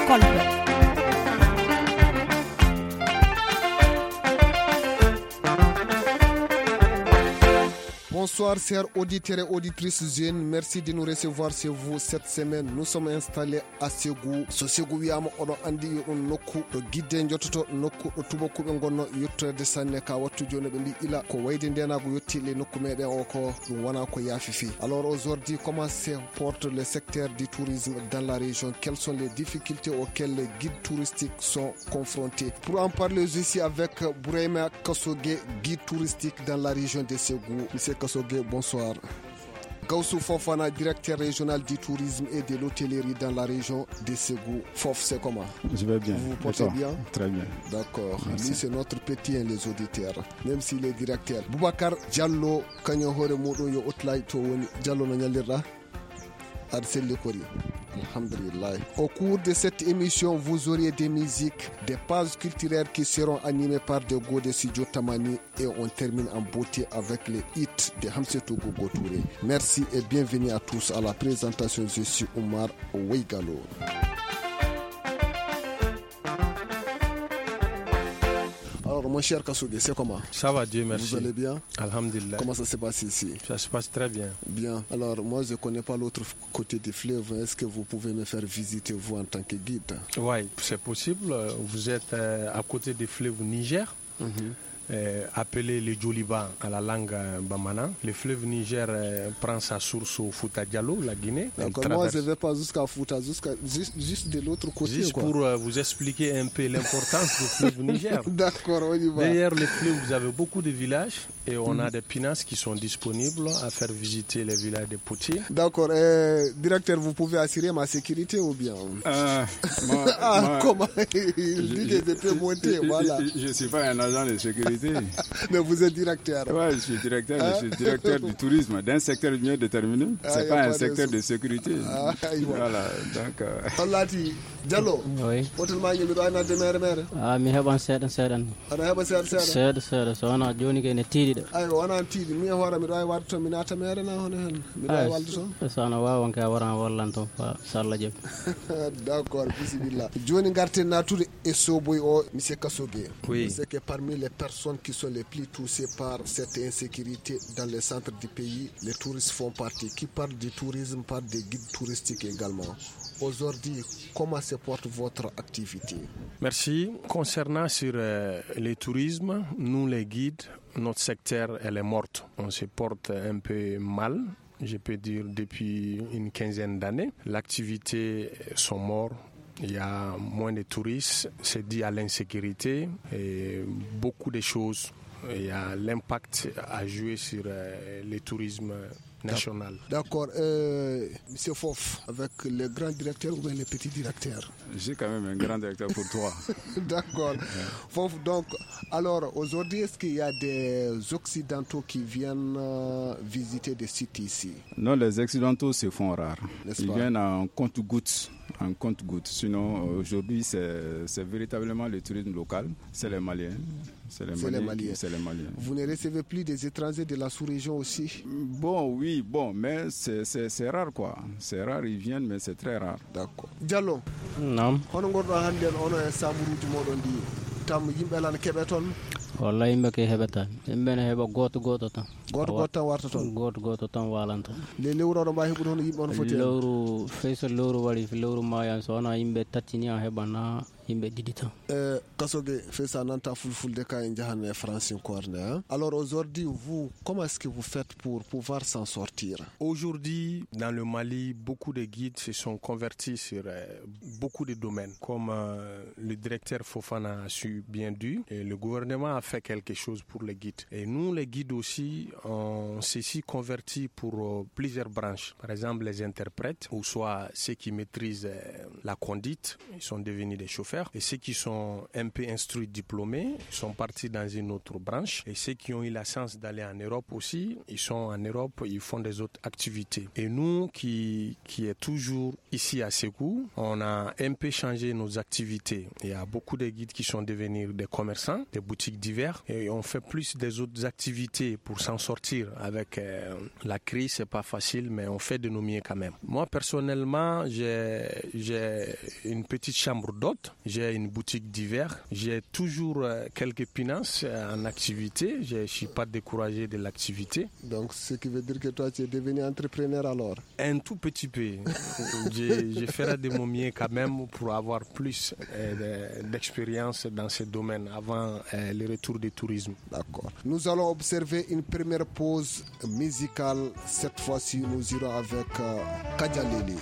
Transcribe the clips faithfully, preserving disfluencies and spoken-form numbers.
Kolbe. Bonsoir, chers auditeurs et auditrices jeunes. Merci de nous recevoir chez vous cette semaine. Nous sommes installés à Ségou. So Ségou wiyama oɗon andi yo ɗum nokku ɗo guidde jottoto nokku ɗo tubakuɓe gonno yettode sanne ka wattu joni ɓe mbi ila ko wayde ndenago yetti le nokku meɗen o ko ɗum wona ko yaafi fi. Alors aujourd'hui, comment se porte le secteur du tourisme dans la région? Quelles sont les difficultés auxquelles les guides touristiques sont confrontés? Pour en parler, je suis avec Bourema Kassogué, guide touristique dans la région de Ségou. Monsieur Kassogué, bonsoir. Gaussou Fofana, directeur régional du tourisme et de l'hôtellerie dans la région de Ségou. Fof, c'est comment? Je vais bien. Vous vous portez bien? Très bien. D'accord. Lui, c'est notre petit, hein, les auditeurs, même s'il est directeur. Boubacar Diallo, Kanyo Hore Moudou, Yo Otlai Towoni, Diallo Nanyalira, Arsène Lekori. Alhamdulillah. Au cours de cette émission, vous aurez des musiques, des pages culturelles qui seront animées par de go de Sidio Tamani et on termine en beauté avec les hits de Hamsetou Gogo Touré. Merci et bienvenue à tous à la présentation. Je suis Omar Oueigalo. Alors, mon cher Kassogué, c'est comment? Ça va, Dieu merci. Vous allez bien? Alhamdulillah. Comment ça se passe ici? Ça se passe très bien. Bien. Alors, moi, je ne connais pas l'autre côté du fleuve. Est-ce que vous pouvez me faire visiter, vous, en tant que guide? Oui, c'est possible. Vous êtes à côté du fleuve Niger. Mm-hmm. Euh, appelé le Djoliba à la langue bamana. Le fleuve Niger euh, prend sa source au Fouta Diallo, la Guinée. D'accord, moi je ne vais pas jusqu'à Fouta, jusqu'à, juste, juste de l'autre côté. Juste quoi. pour euh, vous expliquer un peu l'importance du fleuve Niger. D'accord, on y va. Derrière le fleuve, vous avez beaucoup de villages et on mm. a des pinasses qui sont disponibles à faire visiter les villages de Poutiers. D'accord, euh, directeur, vous pouvez assurer ma sécurité ou bien euh, moi, ah, moi, comment il dit que je peux monter, je, voilà. Je ne suis pas un agent de sécurité. Mais vous êtes directeur. Oui, je suis directeur, hein? Je suis directeur du tourisme d'un secteur bien déterminé. Ce n'est ah, pas un pas secteur de, de sécurité. Ah, voilà, donc... Allah ti Diallo. Oui. Hotel ma ngi mi do ayna de mere mere. Ah, mi heban seedan seedan. Ana heba seedan seedan. Seedan seedan. So wana joni ke ne tiidi de. Ay wana tiidi mi hora mi do ay warto mi nata mere na hono hen. Mi do ay waldo to. So ana wawan ka waran wallanto fa salla jeb. D'accord, bismillah. Joni ngarte natude e soboy o monsieur Kassogué. Oui. C'est que parmi les personnes qui sont les plus touchées par cette insécurité dans les centres du pays, les touristes font partie. Qui parle du tourisme parle des guides touristiques également. Aujourd'hui, comment se porte votre activité? Merci. Concernant sur euh, le tourisme, nous les guides, notre secteur elle est morte. On se porte un peu mal. Je peux dire depuis une quinzaine d'années. L'activité sont mortes. Il y a moins de touristes. C'est dû à l'insécurité et beaucoup de choses. Il y a l'impact à jouer sur euh, le tourisme national. D'accord. Euh, Monsieur Fof, avec le grand directeur ou bien le petit directeur? J'ai quand même un grand directeur pour toi. D'accord. Fof, donc, alors aujourd'hui, est-ce qu'il y a des Occidentaux qui viennent euh, visiter des sites ici? Non, les Occidentaux se font rares. N'est-ce Ils pas? viennent en compte-gouttes. En compte-gouttes. Sinon, aujourd'hui, c'est, c'est véritablement le tourisme local. C'est les Maliens. C'est les, c'est, Maliens, les Maliens. c'est les Maliens. Vous ne recevez plus des étrangers de la sous-région aussi? Bon, oui, bon, mais c'est, c'est, c'est rare quoi. C'est rare, ils viennent, mais c'est très rare. D'accord. Diallo. Non. Hono gordo hande ono e saburuji modon di tam yimbe lan kebe ton. Wallahi yimbe ke hebata. Yimbe ne heba goto goto tan. Goto goto tan warta ton. Goto goto tan walanto. Le lewro do ba hebu hono yimbe on foti. Lewru feyso lewru wali fi lewru mayan so ona yimbe tatini a hebana yimbe didi tan. Euh Kassogué fait ça nanta fulfulde ka en jahane France corner. Alors aujourd'hui vous comment est-ce que vous faites pour pouvoir s'en sortir? Aujourd'hui dans le Mali, beaucoup de guides se sont convertis sur euh, beaucoup de domaines comme euh, le directeur Fofana a su bien dit et le gouvernement a fait quelque chose pour les guides. Et nous les guides aussi on s'est si convertis pour euh, plusieurs branches. Par exemple les interprètes ou soit ceux qui maîtrisent euh, la conduite, ils sont devenus des chauffeurs et ceux qui sont un peu instruits, diplômés, ils sont partis dans une autre branche et ceux qui ont eu la chance d'aller en Europe aussi, ils sont en Europe, ils font des autres activités. Et nous qui, qui est toujours ici à Ségou, on a un peu changé nos activités. Il y a beaucoup de guides qui sont devenus des commerçants, des boutiques diverses et on fait plus des autres activités pour s'en sortir sortir avec euh, la crise, c'est pas facile, mais on fait de nos mieux quand même. Moi, personnellement, j'ai, j'ai une petite chambre d'hôte, j'ai une boutique d'hiver, j'ai toujours euh, quelques finances en activité, je ne suis pas découragé de l'activité. Donc, ce qui veut dire que toi, tu es devenu entrepreneur alors? Un tout petit peu. je, je ferai de mon mieux quand même pour avoir plus euh, d'expérience dans ce domaine avant euh, le retour du tourisme. D'accord. Nous allons observer une première pause musicale. Cette fois-ci, nous irons avec euh, Kadjalele.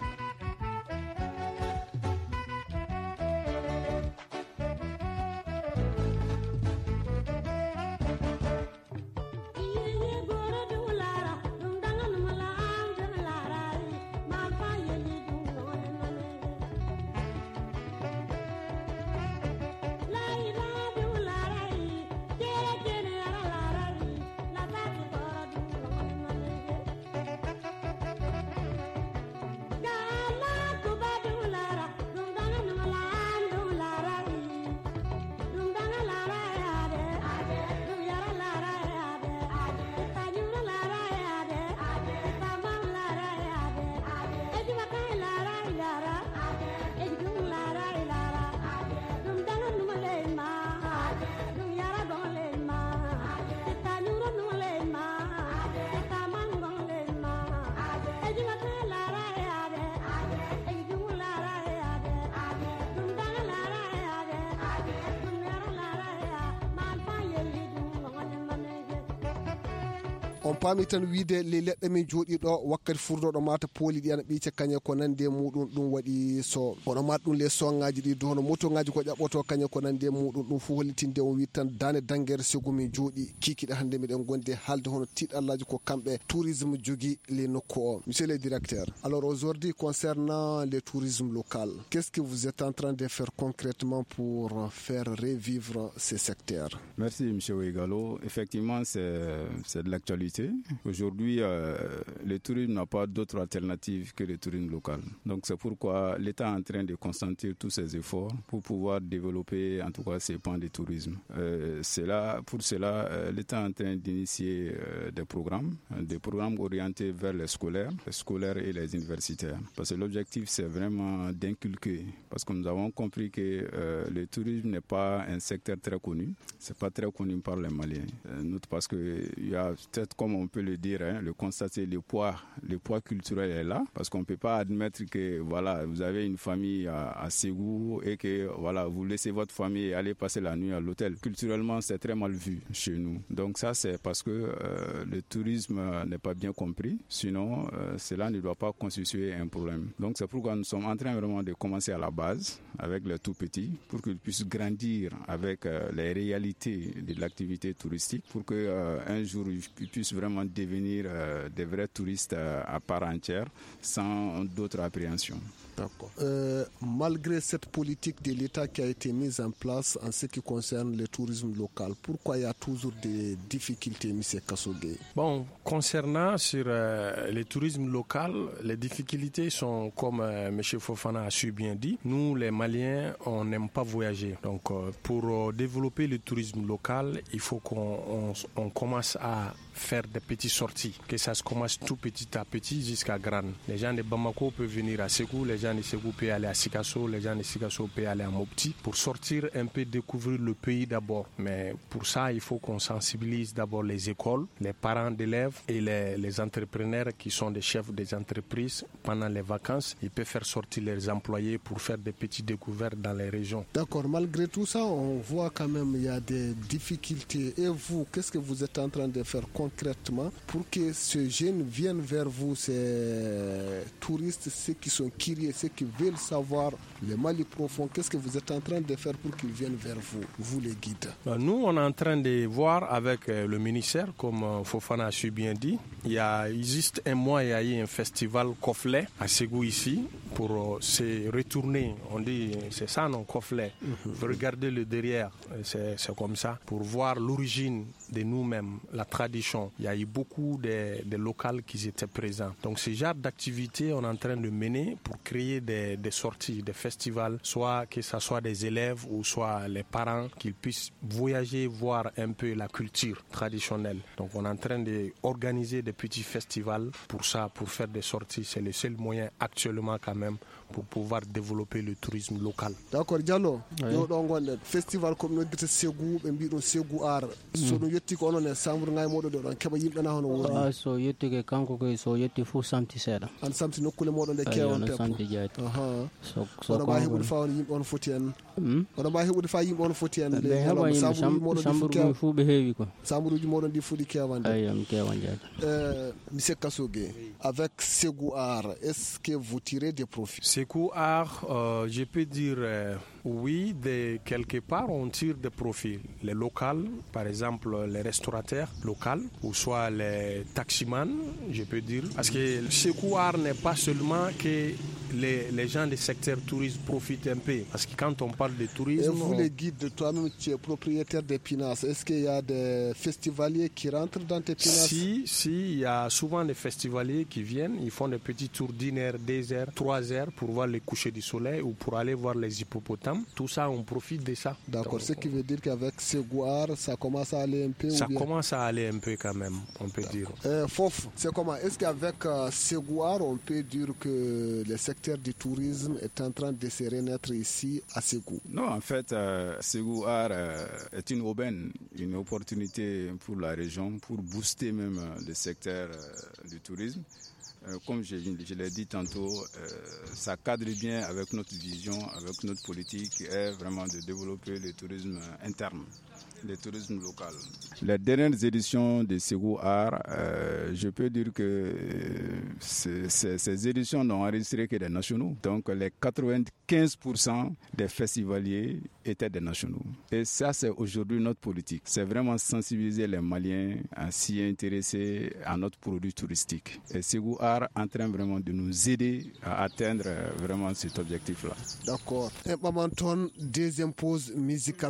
on paami tan wiide le leɗɗe min jooɗi ɗo wakkati furdoɗo mata pooli ɗi ana ɓiice kañe ko nandi e muɗum ɗum waɗi so oɗo mat ɗum les songaji ɗi dono moto ngaji ko ƴaɓɓoto kañe ko nandi e muɗum ɗum fof hollitinde on wi tan dane danguere sigu min jooɗi kikiɗe hannde miɗen gondi haalde hono tiɗallaji ko kamɓe tourisme jogui les nokku o. Monsieur le directeur, alors aujourd'hui concernant le tourisme local, qu'est-ce que vous êtes en train de faire concrètement pour faire revivre ces secteurs? Merci M. Ouigalo. Effectivement, c'est de l'actualité. Aujourd'hui, euh, le tourisme n'a pas d'autre alternative que le tourisme local. Donc c'est pourquoi l'État est en train de concentrer tous ses efforts pour pouvoir développer en tout cas ces pans de tourisme. Euh, là, pour cela, euh, l'État est en train d'initier euh, des programmes, des programmes orientés vers les scolaires, les scolaires et les universitaires. Parce que l'objectif, c'est vraiment d'inculquer. Parce que nous avons compris que euh, le tourisme n'est pas un secteur très connu. C'est pas très connu par les Maliens. Euh, parce qu'il y a peut-être, comme on peut le dire, hein, le constater, le poids, le poids culturel est là. Parce qu'on ne peut pas admettre que voilà, vous avez une famille à, à Ségou et que voilà, vous laissez votre famille aller passer la nuit à l'hôtel. Culturellement, c'est très mal vu chez nous. Donc ça, c'est parce que euh, le tourisme n'est pas bien compris. Sinon, euh, cela ne doit pas constituer un problème. Donc c'est pourquoi nous sommes en train vraiment de commencer à la base avec les tout petits pour qu'ils puissent grandir avec euh, les réalités de l'activité touristique pour qu'un euh, jour ils puissent vraiment devenir euh, des vrais touristes euh, à part entière sans d'autres appréhensions. D'accord. Euh, malgré cette politique de l'État qui a été mise en place en ce qui concerne le tourisme local, pourquoi il y a toujours des difficultés, M. Kassogué? Bon, concernant sur euh, le tourisme local, les difficultés sont, comme euh, M. Fofana a su bien dit, nous les Maliens, on n'aime pas voyager. Donc euh, pour euh, développer le tourisme local, il faut qu'on on, on commence à faire des petites sorties, que ça se commence tout petit à petit jusqu'à grand. Les gens de Bamako peuvent venir à Ségou, les gens de Ségou peuvent aller à Sikasso, les gens de Sikasso peuvent aller à Mopti pour sortir un peu, découvrir le pays d'abord. Mais pour ça, il faut qu'on sensibilise d'abord les écoles, les parents d'élèves et les, les entrepreneurs qui sont des chefs des entreprises pendant les vacances. Ils peuvent faire sortir leurs employés pour faire des petites découvertes dans les régions. D'accord, malgré tout ça, on voit quand même qu'il y a des difficultés. Et vous, qu'est-ce que vous êtes en train de faire concrètement pour que ces jeunes viennent vers vous, ces touristes, ceux qui sont curieux, ceux qui veulent savoir le Mali profond, qu'est-ce que vous êtes en train de faire pour qu'ils viennent vers vous, vous les guides? Nous, on est en train de voir avec le ministère, comme Fofana a su bien dit, il, y a, il existe un mois, il y a eu un festival Koflet à Ségou ici, pour se retourner, on dit, c'est ça non, Koflet, mm-hmm. Regardez le derrière, c'est comme ça, pour voir l'origine de nous-mêmes, la tradition. il y a eu beaucoup de, de locales qui étaient présents. Donc ce genre d'activité, on est en train de mener pour créer des, des sorties, des festivals, soit que ce soit des élèves ou soit les parents, qu'ils puissent voyager, voir un peu la culture traditionnelle. Donc on est en train d'organiser des petits festivals pour ça, pour faire des sorties. C'est le seul moyen actuellement quand même pour pouvoir développer le tourisme local. D'accord, Diallo, yo ɗo gonɗen festival ko ɓe noddita Ségou, ɓe mbi ɗum Ségou Art. So ɗum yetti ko onon e chambre ngay moɗon ɗo ɗon keɓa yimɓe na hono woni. Ah, so yetti ke kanko ko so yetti fu samti seeɗa. An samti nokkule moɗon ɗe kewon peppo. Samti jeyta. Aha. So so oɗo mbawi heɓude fa on yimɓe on foti en. Oɗo mbawi heɓude fa yimɓe on foti en. ɓe heɓa yimɓe chambre ɗum fu ɓe heewi ko. Chambre uji moɗon ɗi fuɗi kewande. Ayi mi kewan jeyta. Monsieur Kassogué, avec Ségou Art, est-ce que vous tirez des profits? Ségou Art, Euh, je peux dire euh, oui, de quelque part on tire des profits. Les locaux, par exemple les restaurateurs locaux, ou soit les taximans, je peux dire. Parce que Ségou Art n'est pas seulement que les, les gens du secteur tourisme profitent un peu. Parce que quand on parle de tourisme... Et vous on... les guides, toi-même tu es propriétaire des pinasses. Est-ce qu'il y a des festivaliers qui rentrent dans tes pinasses? Si, si, il y a souvent des festivaliers qui viennent, ils font des petits tours d'une heure, deux heures, trois heures pour voir les couchers du soleil ou pour aller voir les hippopotames. Tout ça, on profite de ça. D'accord, ce qui veut dire qu'avec Ségou Art, ça commence à aller un peu. Ça commence à aller un peu quand même, on peut dire. Euh, Fof, c'est comment? Est-ce qu'avec euh, Ségou Art, on peut dire que le secteur du tourisme est en train de se renaître ici à Ségou? Non, en fait, euh, Ségou Art euh, est une aubaine, une opportunité pour la région, pour booster même euh, le secteur euh, du tourisme. Euh, comme je, je l'ai dit tantôt, euh, ça cadre bien avec notre vision, avec notre politique, est vraiment de développer le tourisme interne, le tourisme local. Les dernières éditions de Ségou Art, euh, je peux dire que euh, c'est, c'est, ces éditions n'ont enregistré que des nationaux. Donc les quatre-vingt-quinze pour cent des festivaliers étaient des nationaux. Et ça, c'est aujourd'hui notre politique. C'est vraiment sensibiliser les Maliens à s'y intéresser à notre produit touristique. Et Ségou Art est en train vraiment de nous aider à atteindre vraiment cet objectif-là. D'accord. Et maintenant, deuxième pause musicale.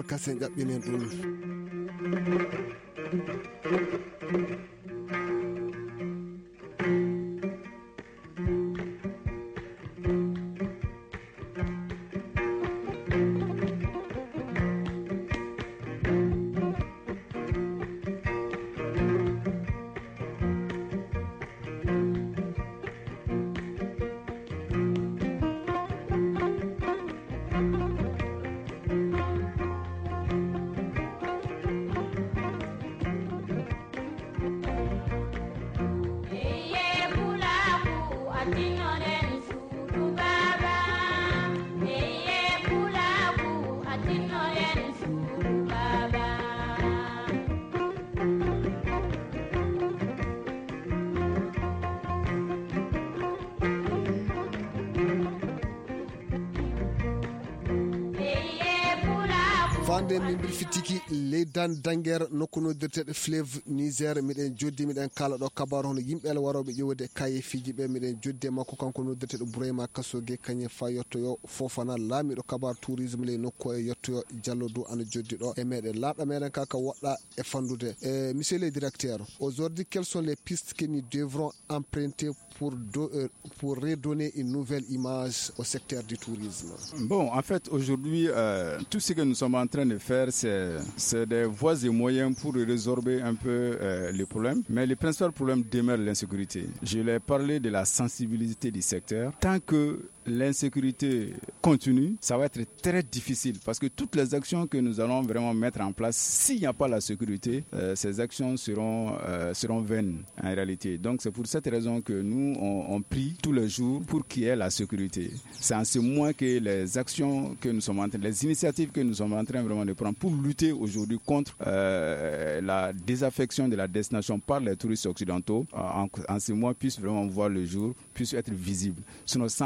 Fande min bir fitiki leydan danger nokku noddirteɗe fleuve Niger miɗen joddi miɗen kala ɗo kabaru hono yimɓe waroɓe ƴewde kaye fiji ɓe miɗen joddi makko kanko noddirteɗo Bourayma Kassogué kañum fa yettoyo Fofana laamiɗo kabaru tourisme ley nokku e yettoyo Diallo Dou ana joddi ɗo e meɗen laaɗa meɗen kaka woɗɗa e fandude e monsieur le directeur, aujourd'hui quelles sont les pistes que nous devrons emprunter pour, do, euh, pour redonner une nouvelle image au secteur du tourisme? Bon, en fait, aujourd'hui, euh, tout ce que nous sommes en train de faire, c'est, c'est des voies et moyens pour résorber un peu euh, les problèmes. Mais le principal problème demeure l'insécurité. Je l'ai parlé de la sensibilité du secteur. Tant que l'insécurité continue, ça va être très difficile parce que toutes les actions que nous allons vraiment mettre en place, s'il n'y a pas la sécurité, euh, ces actions seront, euh, seront vaines en réalité. Donc c'est pour cette raison que nous, on, on prie tous les jours pour qu'il y ait la sécurité. C'est en ce mois que les actions que nous sommes en train, les initiatives que nous sommes en train vraiment de prendre pour lutter aujourd'hui contre euh, la désaffection de la destination par les touristes occidentaux, en, en ce mois puissent vraiment voir le jour, puissent être visibles. Sinon, sans la sécurité,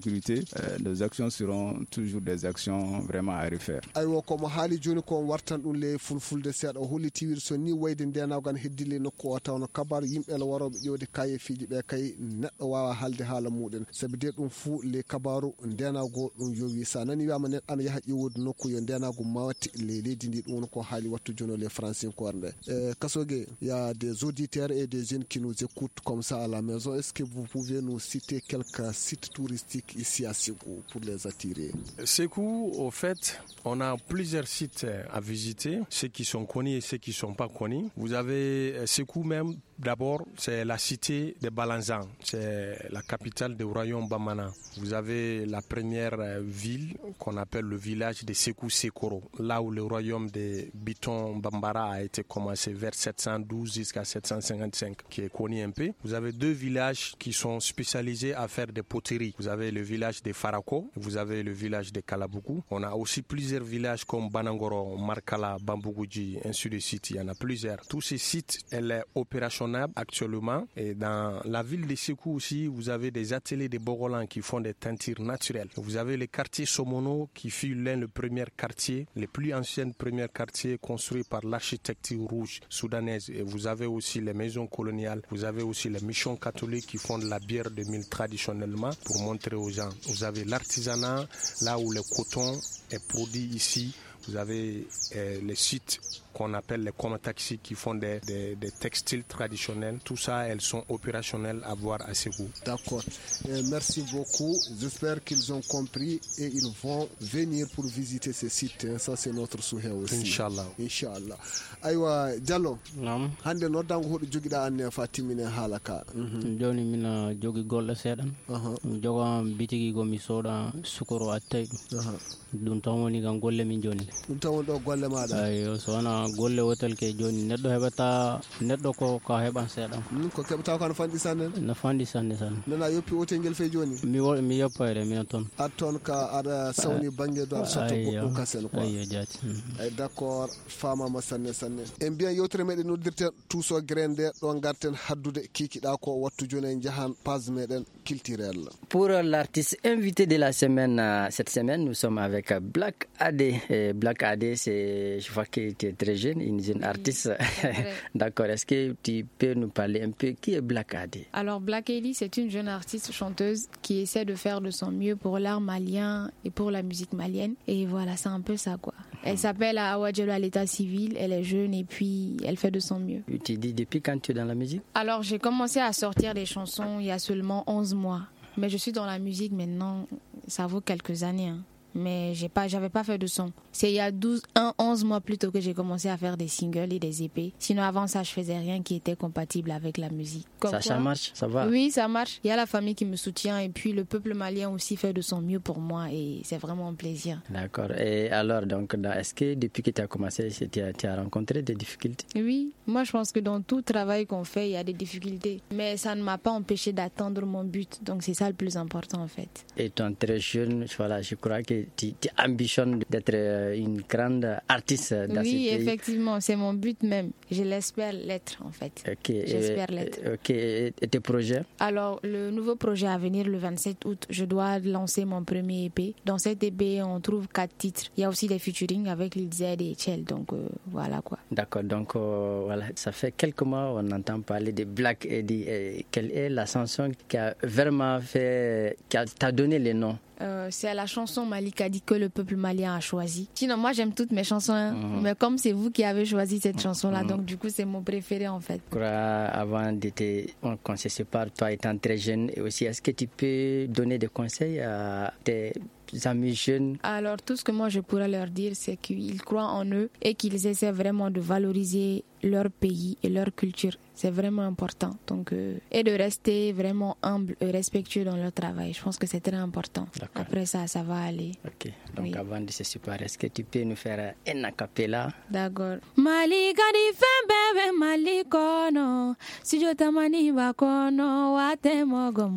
sécurité, euh, nos actions seront toujours des actions vraiment à refaire. aywo komo haali joni ko wartan ɗum le fulfulde seeɗa o hollitiwir so ni wayde ndenago an heddile nokku o tawno kabaru yimɓe ele waroɓe ƴewde kaye fiiji ɓe kay neɗɗo wawa haalde haala muɗen sabi de ɗum fuu le kabaru ndenago ɗum yowi sa nani wiyama neɗɗo ana yaaha ƴewode nokku yo ndenago mawati le leydi ndi ɗum woni ko haali wattu joni le francinkore nde e Kasogue, il y a des auditeurs et des jeunes qui nous écoutent comme ça à la maison. Est-ce que vous pouvez nous citer quelques sites touristiques ici à Ségou pour les attirer? Ségou, au fait, on a plusieurs sites à visiter, ceux qui sont connus et ceux qui ne sont pas connus. Vous avez Ségou même, d'abord, c'est la cité de Balanzan, c'est la capitale du royaume Bamana. Vous avez la première ville qu'on appelle le village de Ségou Sekoro, là où le royaume de Biton Bambara a été commencé vers sept cent douze jusqu'à sept cent cinquante-cinq, qui est connu un peu. Vous avez deux villages qui sont spécialisés à faire des poteries. Vous avez le village de Farako, vous avez le village de Kalabuku. On a aussi plusieurs villages comme Banangoro, Markala, Bambougoudji, ainsi de suite. Il y en a plusieurs. Tous ces sites, elle est opérationnelle actuellement. Et dans la ville de Ségou aussi, vous avez des ateliers de Bogolan qui font des teintures naturelles. Vous avez le quartier Somono qui fut l'un des premiers quartiers, les plus anciens premiers quartiers construits par l'architecture rouge soudanaise. Et vous avez aussi les maisons coloniales, vous avez aussi les missions catholiques qui font de la bière de mille traditionnellement pour montrer aux gens. Vous avez l'artisanat, là où le coton est produit ici. Vous avez euh, les sites qu'on appelle les komataxi qui font des, des, des textiles traditionnels. Tout ça, elles sont opérationnelles à voir à Ségou. D'accord. Euh, merci beaucoup. J'espère qu'ils ont compris et ils vont venir pour visiter ces sites. Ça, c'est notre souhait aussi. Inch'Allah. Inch'Allah. Aywa, Diallo. Naam. Hande noddango hoɗo jogiɗa anne fa timmine haala ka. Joni mina jogi golle seeɗan. Joga bitigi go mi soda sukoro attay ɗum. Ɗum tan woni kam golle min joni. Ɗum tan woni ɗo golle maɗa. Ayo so wana golle wotel ke joni neɗɗo heɓata neɗɗo ko ka heɓan seeɗan. Ko keɓata ko no fanɗi sanne? No fanɗi sanne sanne. Nana yoppi wotel ngel fe joni? Mi mi yoppayde mina toon. A toon ka aɗa sawni banggue do aɗa sotta goɗɗum kasen quoi. Ayyo jaati. Ay d'accord, famama sanne sanne. En mbiyan yewtere meɗen noddirten Touso Grain nde ɗo garten haddude kikiɗa ko wattu joni en jahan page meɗen culturel. Pour l'artiste invité de la semaine, cette semaine, nous sommes avec Black Adé. Et Black Adé, c'est, je vois que tu es très jeune, une jeune artiste. D'accord. Est-ce que tu peux nous parler un peu qui est Black Adé? Alors Black Adé, c'est une jeune artiste chanteuse qui essaie de faire de son mieux pour l'art malien et pour la musique malienne. Et voilà, c'est un peu ça quoi. Elle s'appelle Awa Diallo à l'état civil, elle est jeune et puis elle fait de son mieux. Tu dis depuis quand tu es dans la musique? Alors j'ai commencé à sortir des chansons il y a seulement onze mois. Mais je suis dans la musique maintenant, ça vaut quelques années. Hein. Mais j'ai pas, j'avais pas fait de son. C'est il y a douze, un, onze mois plus tôt que j'ai commencé à faire des singles et des E P. Sinon avant ça, je faisais rien qui était compatible avec la musique. Comme ça, ça marche, ça va? Oui, ça marche. Il y a la famille qui me soutient et puis le peuple malien aussi fait de son mieux pour moi et c'est vraiment un plaisir. D'accord. Et alors, donc, est-ce que depuis que tu as commencé, tu as, tu as rencontré des difficultés? Oui, moi je pense que dans tout travail qu'on fait, il y a des difficultés. Mais ça ne m'a pas empêché d'atteindre mon but. Donc c'est ça le plus important en fait. Et tu es très jeune, voilà, je crois que tu, tu ambitionnes d'être une grande artiste dans oui, ce pays. Oui, effectivement, c'est mon but même. Je l'espère l'être en fait. Okay. J'espère l'être. Ok, et tes projets? Alors, le nouveau projet à venir le vingt-sept août, je dois lancer mon premier E P. Dans cet E P, on trouve quatre titres. Il y a aussi des featuring avec Lil Z et Chel, donc euh, voilà quoi. D'accord, donc euh, voilà, ça fait quelques mois on entend parler de Black Adé. Quelle est la chanson qui a vraiment fait, qui t'a donné les noms? Euh, c'est la chanson Malika dit que le peuple malien a choisi. Sinon, moi j'aime toutes mes chansons, hein. Mmh. Mais comme c'est vous qui avez choisi cette chanson-là, mmh. donc du coup c'est mon préféré en fait. Avant de te, qu'on se sépare, toi étant très jeune, et aussi est-ce que tu peux donner des conseils à tes amis jeunes? Alors tout ce que moi je pourrais leur dire, c'est qu'ils croient en eux et qu'ils essaient vraiment de valoriser leur pays et leur culture. C'est vraiment important. Donc, euh, et de rester vraiment humble et respectueux dans leur travail. Je pense que c'est très important. D'accord. Après ça, ça va aller. Ok. Donc oui. Avant de se séparer, est-ce que tu peux nous faire un acapella? D'accord. Malika di fembe malikono, si je tamani bakono, wate mogo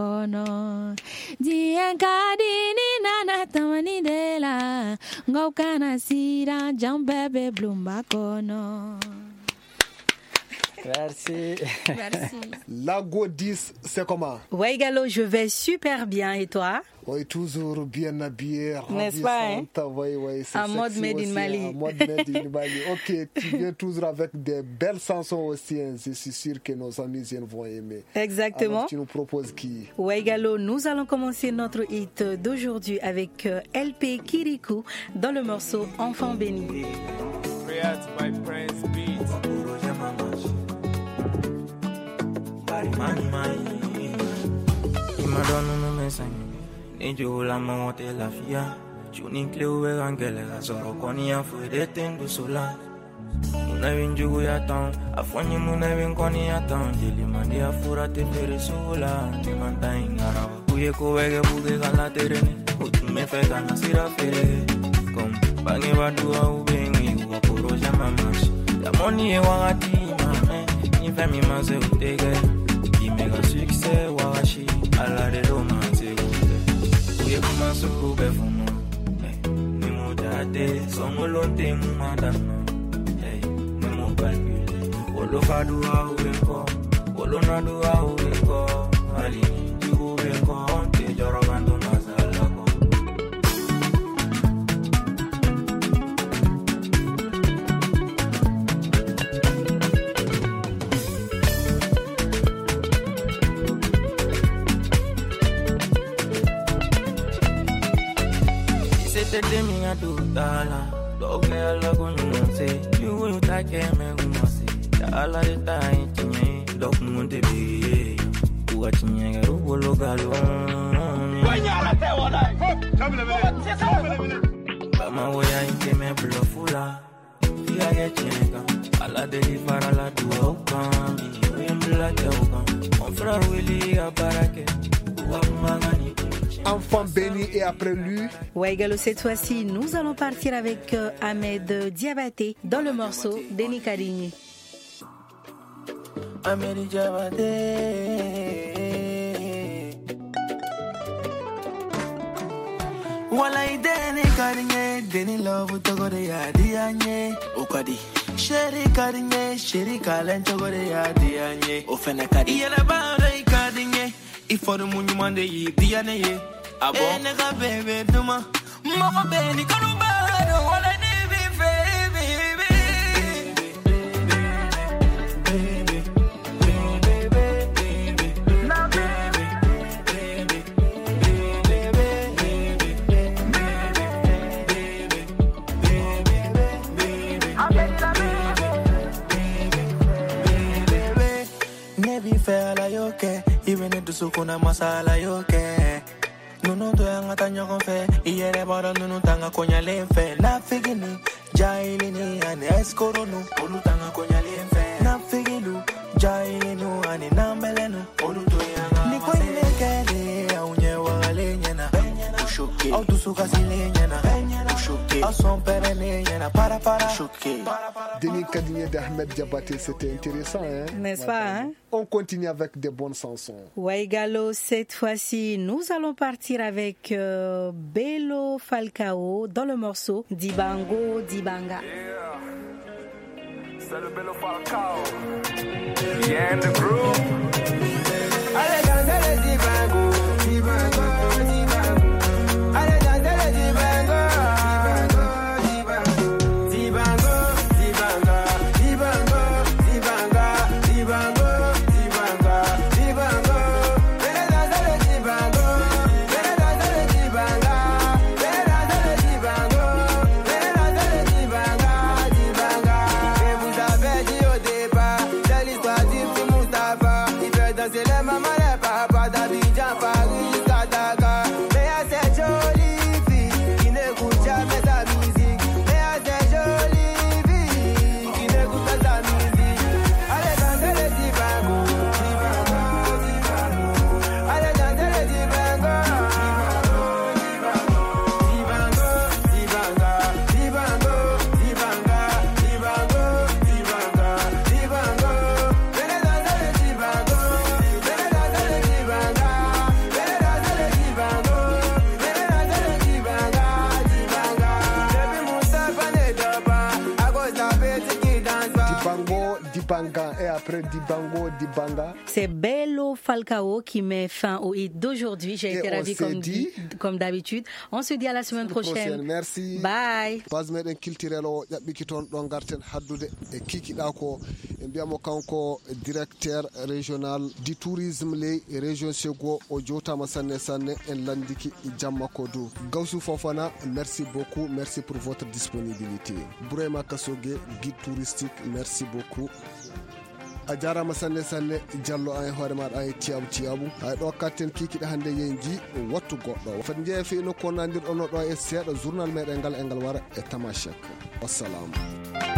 makono. Di enkadini nana tamani dela, ngokana sira jambebe blumbakono. Merci. Merci. Lago dix, c'est comment? Ouais, Gallo, je vais super bien. Et toi? Oui, toujours bien habillé, n'est-ce pas, hein? Oui, oui, c'est en mode made in Mali. En mode made in Mali. Ok, tu viens toujours avec des belles chansons aussi. Hein. Je suis sûr que nos amis vont aimer. Exactement. Alors, tu nous proposes qui? Ouais, Gallo, nous allons commencer notre hit d'aujourd'hui avec L P Kirikou dans le morceau Enfant béni. Nejo la monte la fia, juni cleo e angele la soro koni a fuede tendo sola. Muna vinju ya tan, afanye muna vin koni ya tan, jeli mandi a fura te pere sola, te manta ingara. Uye ko wege buge gala terene, utu me fe gana sira fere. Kom bange badu a ubengi wa poro jama mashi. Ya moni e wangati mame, ni fe mi maze utege. Ki mega succès washi, ala de romance. Ye kuma suku be fumo, ni mo jade, somo lonte mu madano, ni mo calcule, wolo fadu a urenko, wolo nadu a urenko, ali ni urenko, te joro bando nazalako. Tete mi a tutala, doge ala kunyunse, you take me kumase, ala de tai tinye, dok munte biye, uwa tinye garu bolo galo. Wanya te wala, Bama woya inte me blofula, fiya ge chenga, ala de fara la duo kami, wimbla te okam, mon frère Willy a barake, uwa magani. Enfant béni et après lui. Ouais, Gallo, cette fois-ci, nous allons partir avec euh, Ahmed Diabaté dans le morceau Deni Kadigné. Ahmed Diabaté. Walai Deni Kadigné, Deni love to go de ya dianye. Okadi. Sheri Kadigné, Sheri Kalen to go de ya dianye. Ofene Kadigné. Yele bande Kadigné. Ifo de munyu mande yi diane ye. Abo. Ene ka bebe duma. Mama beni kanu bado wala ni bi baby. Baby, baby, baby, na baby, baby, baby, baby, nebi fela yoke. Even if the sukuna masala yoke. Nuno to yanga tanyo konfe. Iyere bada nuno tanga konya lemfe. Na figini, jaili ni ane eskoro nu. Olu tanga konya lemfe. Na figilu, jaili nu ane nambelenu. Olu to yanga. Niko imekede, aunye wale nyena. Ushuki, au tusuka sile nyena. Ushuki, au son pere nyena. Para para, Ushuki. Deni Kadigné d'Ahmed Diabaté, c'était intéressant, hein? N'est-ce pas, hein? On continue avec des bonnes chansons. Ouais, Gallo, cette fois-ci, nous allons partir avec euh, Bello Falcao dans le morceau Dibango Dibanga. Yeah. C'est le Bello Falcao. Yeah, in the groove. Allez, dansez le Dibango, Dibango, Dibango. Allez, dansez le Dibango, Dibango, Dibango, Dibango, Dibango, Dibango, Dibango. Bye. Banga. C'est Bello Falcao qui met fin au hit d'aujourd'hui. J'ai Et été on ravie s'est comme, dit- comme d'habitude. On se dit à la semaine prochaine. Merci. Bye. base meɗen kiltirelo ƴaɓɓiki toon ɗo garten haddude e kikiɗa ko e mbiyamo kanko directeur régional du tourisme ley région Ségo o jotama sanne sanne en landiki jamma ko dow Gawsu Fofana. Merci beaucoup, merci pour votre disponibilité. Bourema Kassogue, guide touristique, merci beaucoup. a jarama sanne sanne Diallo an e hoore maɗa e tiyabu tiyabu hay ɗo katten kikiɗe hannde yen ji wattu goɗɗo fati jeeya fe nokku o nandirɗo no ɗo e seeɗa journal meɗen ngal e ngal wara e tamashek wassalamu.